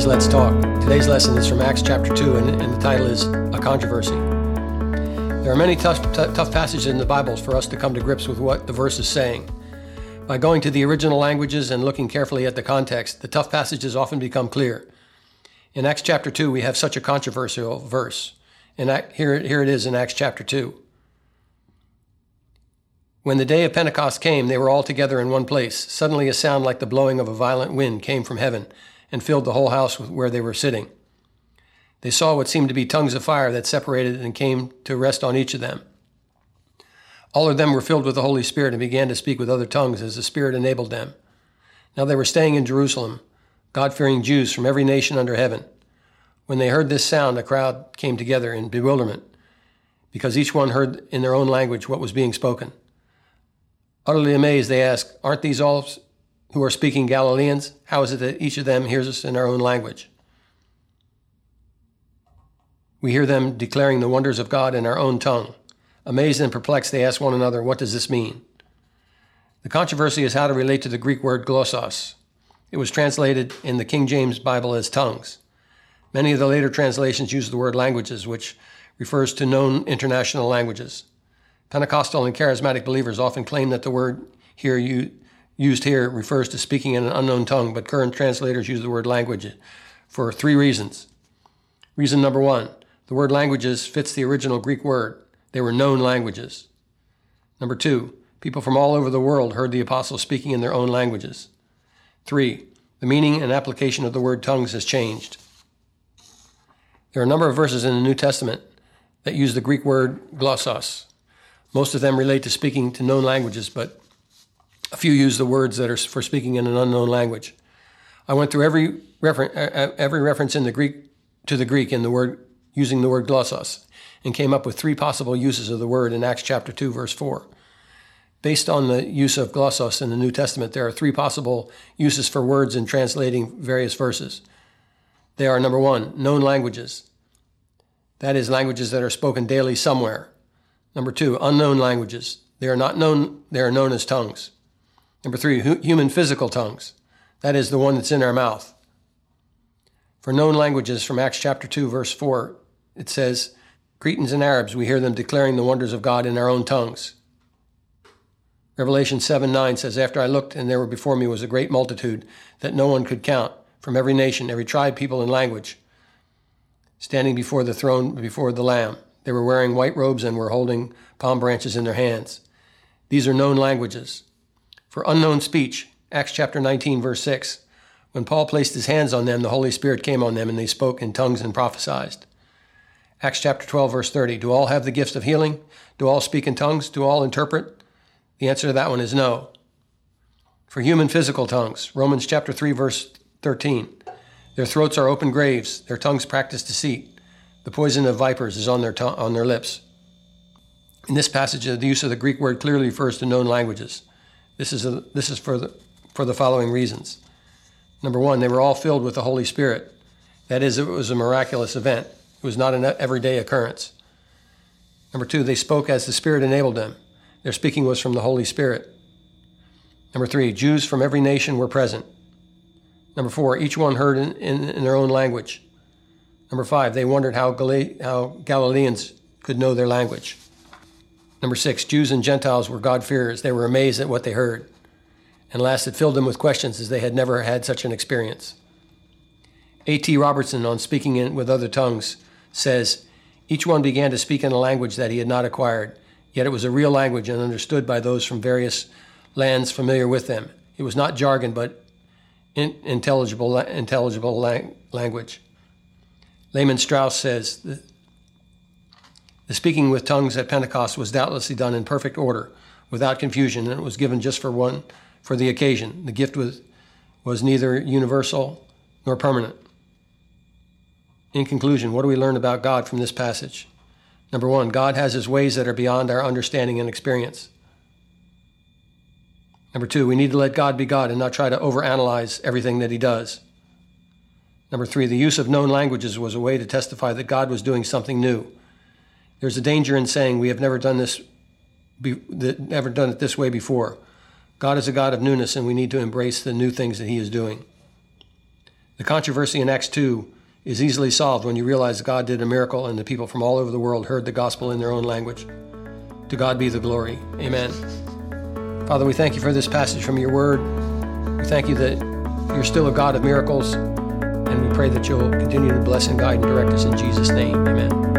today's Let's Talk. Today's lesson is from Acts chapter 2, and the title is A Controversy. There are many tough passages in the Bible for us to come to grips with what the verse is saying. By going to the original languages and looking carefully at the context, the tough passages often become clear. In Acts chapter 2, we have such a controversial verse. And here it is in Acts chapter 2. When the day of Pentecost came, they were all together in one place. Suddenly a sound like the blowing of a violent wind came from heaven and filled the whole house where they were sitting. They saw what seemed to be tongues of fire that separated and came to rest on each of them. All of them were filled with the Holy Spirit and began to speak with other tongues as the Spirit enabled them. Now they were staying in Jerusalem, God-fearing Jews from every nation under heaven. When they heard this sound, a crowd came together in bewilderment, because each one heard in their own language what was being spoken. Utterly amazed, they asked, "Aren't these all who are speaking Galileans? How is it that each of them hears us in our own language? We hear them declaring the wonders of God in our own tongue." Amazed and perplexed, they asked one another, "What does this mean?" The controversy is how to relate to the Greek word glossos. It was translated in the King James Bible as tongues. Many of the later translations use the word languages, which refers to known international languages. Pentecostal and charismatic believers often claim that the word used here refers to speaking in an unknown tongue, but current translators use the word language for three reasons. Reason number one, the word languages fits the original Greek word. They were known languages. Number two, people from all over the world heard the apostles speaking in their own languages. Three, the meaning and application of the word tongues has changed. There are a number of verses in the New Testament that use the Greek word glossos. Most of them relate to speaking to known languages, but a few use the words that are for speaking in an unknown language. I went through every reference in the Greek to the Greek in the word using the word glossos, and came up with three possible uses of the word in Acts chapter 2, verse 4. Based on the use of glossos in the New Testament, there are three possible uses for words in translating various verses. They are, number one, known languages. That is, languages that are spoken daily somewhere. Number two, unknown languages. They are not known, they are known as tongues. Number three, human physical tongues. That is the one that's in our mouth. For known languages, from Acts chapter 2, verse 4, it says, "Cretans and Arabs, we hear them declaring the wonders of God in our own tongues." Revelation 7:9 says, "After I looked, and there were before me was a great multitude that no one could count, from every nation, every tribe, people, and language, standing before the throne, before the Lamb. They were wearing white robes and were holding palm branches in their hands." These are known languages. For unknown speech, Acts chapter 19, verse 6, when Paul placed his hands on them, the Holy Spirit came on them, and they spoke in tongues and prophesied. Acts chapter 12, verse 30, do all have the gifts of healing? Do all speak in tongues? Do all interpret? The answer to that one is no. For human physical tongues, Romans chapter 3, verse 13, their throats are open graves, their tongues practice deceit. The poison of vipers is on their lips. In this passage, the use of the Greek word clearly refers to known languages. This is for the following reasons. Number one, they were all filled with the Holy Spirit. That is, it was a miraculous event. It was not an everyday occurrence. Number two, they spoke as the Spirit enabled them. Their speaking was from the Holy Spirit. Number three, Jews from every nation were present. Number four, each one heard in their own language. Number five, they wondered how Galileans could know their language. Number six, Jews and Gentiles were God-fearers. They were amazed at what they heard. And last, it filled them with questions as they had never had such an experience. A.T. Robertson, on speaking with other tongues, says, "Each one began to speak in a language that he had not acquired, yet it was a real language and understood by those from various lands familiar with them. It was not jargon, but intelligible language." Lehman Strauss says, "The speaking with tongues at Pentecost was doubtlessly done in perfect order, without confusion, and it was given just for the occasion. The gift was neither universal nor permanent." In conclusion, what do we learn about God from this passage? Number one, God has his ways that are beyond our understanding and experience. Number two, we need to let God be God and not try to overanalyze everything that he does. Number three, the use of known languages was a way to testify that God was doing something new. There's a danger in saying we have never done it this way before. God is a God of newness, and we need to embrace the new things that he is doing. The controversy in Acts 2 is easily solved when you realize God did a miracle and the people from all over the world heard the gospel in their own language. To God be the glory. Amen. Father, we thank you for this passage from your word. We thank you that you're still a God of miracles, and we pray that you'll continue to bless and guide and direct us in Jesus' name. Amen.